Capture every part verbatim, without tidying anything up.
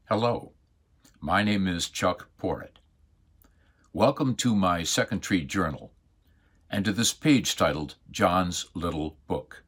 Hello, my name is Chuck Porritt. Welcome to my Second Tree Journal and to this page titled John's Little Book.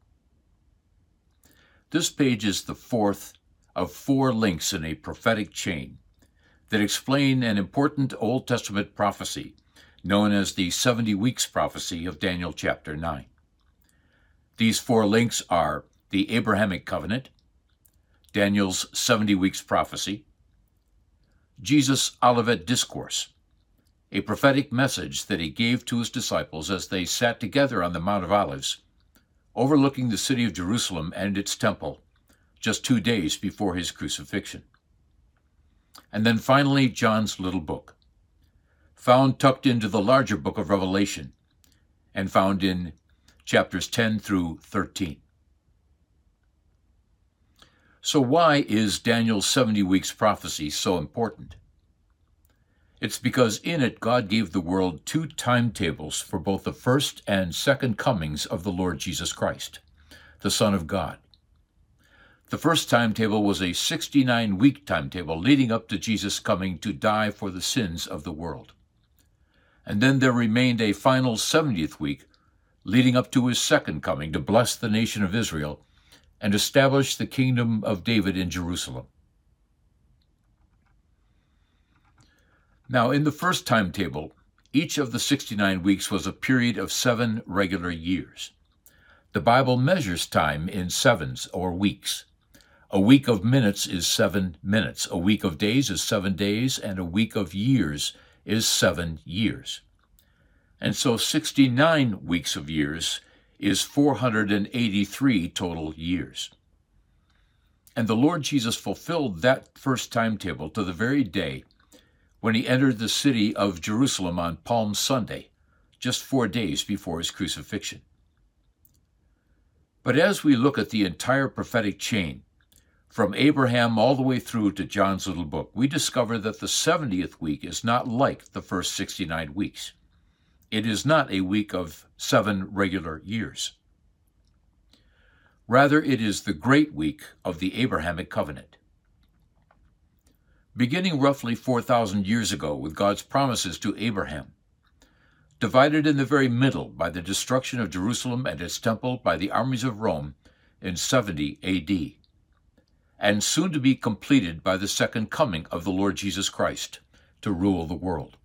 This page is the fourth of four links in a prophetic chain that explain an important Old Testament prophecy known as the seventy weeks prophecy of Daniel chapter nine. These four links are the Abrahamic covenant, Daniel's seventy weeks prophecy, Jesus' Olivet Discourse, a prophetic message that he gave to his disciples as they sat together on the Mount of Olives, overlooking the city of Jerusalem and its temple, just two days before his crucifixion. And then finally, John's little book, found tucked into the larger book of Revelation and found in chapters ten through thirteen. So why is Daniel's seventy weeks prophecy so important? It's because in it God gave the world two timetables for both the first and second comings of the Lord Jesus Christ, the Son of God. The first timetable was a sixty-nine week timetable leading up to Jesus coming to die for the sins of the world. And then there remained a final seventieth week leading up to his second coming to bless the nation of Israel and establish the kingdom of David in Jerusalem. Now, in the first timetable, each of the sixty-nine weeks was a period of seven regular years. The Bible measures time in sevens or weeks. A week of minutes is seven minutes. A week of days is seven days, and a week of years is seven years. And so sixty-nine weeks of years is four hundred eighty-three total years. And the Lord Jesus fulfilled that first timetable to the very day when he entered the city of Jerusalem on Palm Sunday, just four days before his crucifixion. But as we look at the entire prophetic chain, from Abraham all the way through to John's little book, we discover that the seventieth week is not like the first sixty-nine weeks. It is not a week of seven regular years. Rather, it is the great week of the Abrahamic covenant. Beginning roughly four thousand years ago with God's promises to Abraham, divided in the very middle by the destruction of Jerusalem and its temple by the armies of Rome in seventy A D, and soon to be completed by the second coming of the Lord Jesus Christ to rule the world.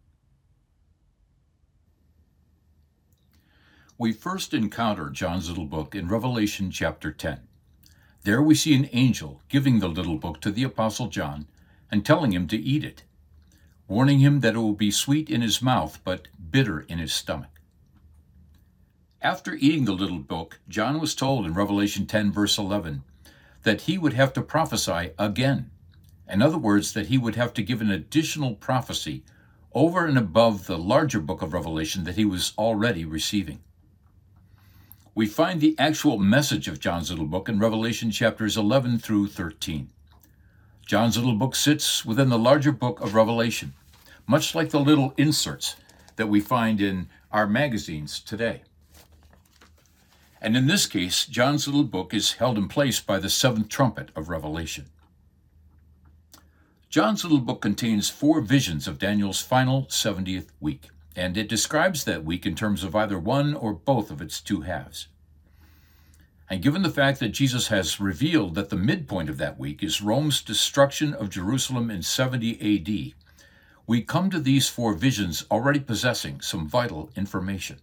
We first encounter John's little book in Revelation chapter ten. There we see an angel giving the little book to the Apostle John and telling him to eat it, warning him that it will be sweet in his mouth but bitter in his stomach. After eating the little book, John was told in Revelation ten, verse eleven, that he would have to prophesy again. In other words, that he would have to give an additional prophecy over and above the larger book of Revelation that he was already receiving. We find the actual message of John's little book in Revelation chapters eleven through thirteen. John's little book sits within the larger book of Revelation, much like the little inserts that we find in our magazines today. And in this case, John's little book is held in place by the seventh trumpet of Revelation. John's little book contains four visions of Daniel's final seventieth week, and it describes that week in terms of either one or both of its two halves. And given the fact that Jesus has revealed that the midpoint of that week is Rome's destruction of Jerusalem in seventy A D, we come to these four visions already possessing some vital information.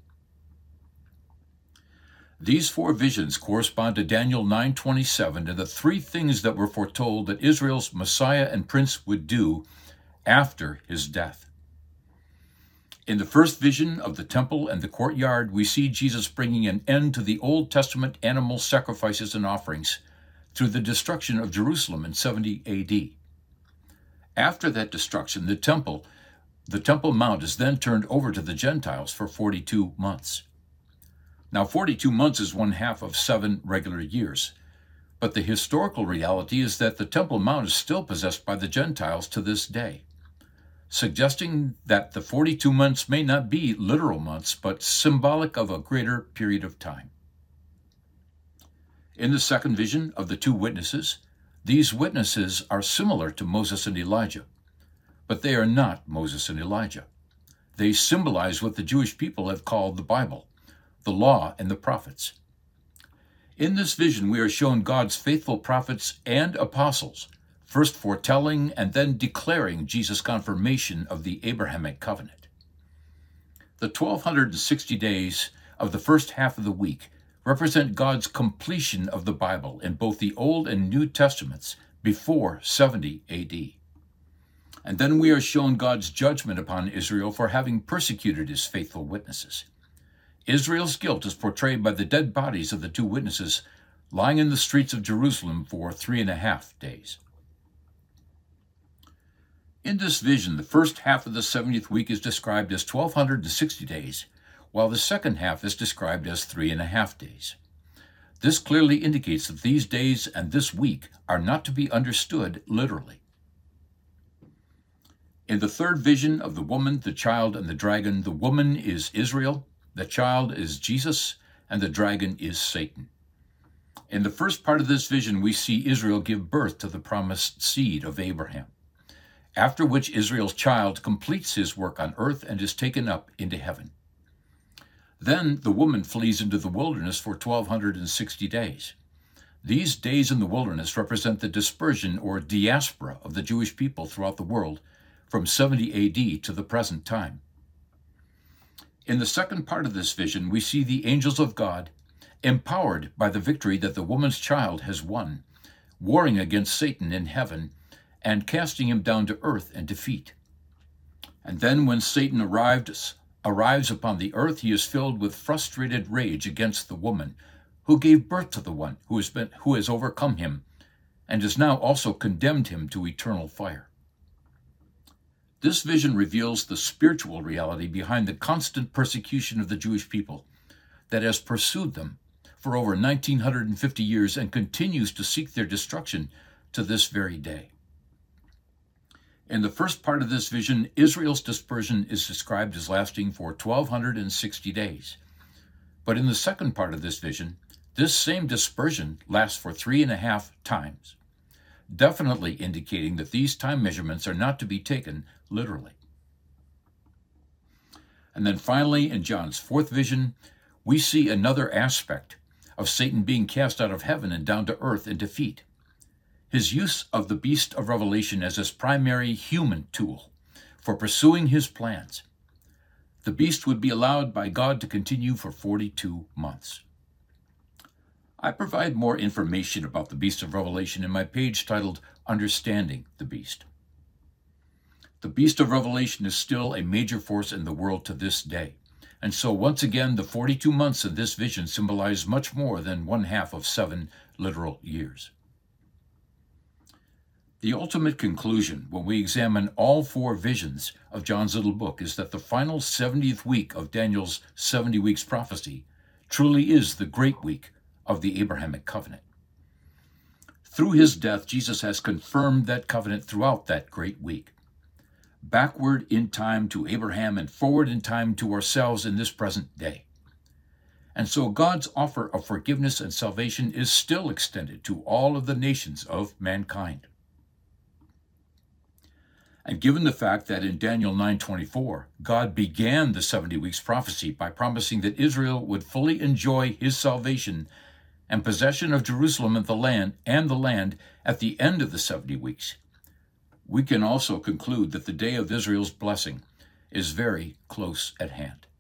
These four visions correspond to Daniel nine twenty-seven and the three things that were foretold that Israel's Messiah and Prince would do after his death. In the first vision of the temple and the courtyard, we see Jesus bringing an end to the Old Testament animal sacrifices and offerings through the destruction of Jerusalem in seventy A D. After that destruction, the temple, the Temple Mount is then turned over to the Gentiles for forty-two months. Now, forty-two months is one half of seven regular years, but the historical reality is that the Temple Mount is still possessed by the Gentiles to this day, suggesting that the forty-two months may not be literal months, but symbolic of a greater period of time. In the second vision of the two witnesses, These witnesses are similar to Moses and Elijah, but they are not Moses and Elijah. They symbolize what the Jewish people have called the Bible, the law and the prophets. In this vision, we are shown God's faithful prophets and apostles, first foretelling and then declaring Jesus' confirmation of the Abrahamic covenant. The twelve sixty days of the first half of the week represent God's completion of the Bible in both the Old and New Testaments before seventy A D. And then we are shown God's judgment upon Israel for having persecuted his faithful witnesses. Israel's guilt is portrayed by the dead bodies of the two witnesses lying in the streets of Jerusalem for three and a half days. In this vision, the first half of the seventieth week is described as twelve sixty days, while the second half is described as three and a half days. This clearly indicates that these days and this week are not to be understood literally. In the third vision of the woman, the child, and the dragon, the woman is Israel, the child is Jesus, and the dragon is Satan. In the first part of this vision, we see Israel give birth to the promised seed of Abraham, after which Israel's child completes his work on earth and is taken up into heaven. Then the woman flees into the wilderness for twelve sixty days. These days in the wilderness represent the dispersion or diaspora of the Jewish people throughout the world from seventy A D to the present time. In the second part of this vision, we see the angels of God, empowered by the victory that the woman's child has won, warring against Satan in heaven and casting him down to earth in defeat. And then when Satan arrives, arrives upon the earth, he is filled with frustrated rage against the woman who gave birth to the one who has been, who has overcome him and has now also condemned him to eternal fire. This vision reveals the spiritual reality behind the constant persecution of the Jewish people that has pursued them for over nineteen fifty years and continues to seek their destruction to this very day. In the first part of this vision, Israel's dispersion is described as lasting for twelve sixty days. But in the second part of this vision, this same dispersion lasts for three and a half times, definitely indicating that these time measurements are not to be taken literally. And then finally, in John's fourth vision, we see another aspect of Satan being cast out of heaven and down to earth in defeat. His use of the beast of Revelation as his primary human tool for pursuing his plans. The beast would be allowed by God to continue for forty-two months. I provide more information about the beast of Revelation in my page titled Understanding the Beast. The beast of Revelation is still a major force in the world to this day, and so once again the forty-two months in this vision symbolize much more than one half of seven literal years. The ultimate conclusion when we examine all four visions of John's little book is that the final seventieth week of Daniel's seventy weeks prophecy truly is the great week of the Abrahamic covenant. Through his death, Jesus has confirmed that covenant throughout that great week, backward in time to Abraham and forward in time to ourselves in this present day. And so God's offer of forgiveness and salvation is still extended to all of the nations of mankind. And given the fact that in Daniel nine twenty-four, God began the seventy weeks prophecy by promising that Israel would fully enjoy his salvation and possession of Jerusalem and the land and the land at the end of the seventy weeks, we can also conclude that the day of Israel's blessing is very close at hand.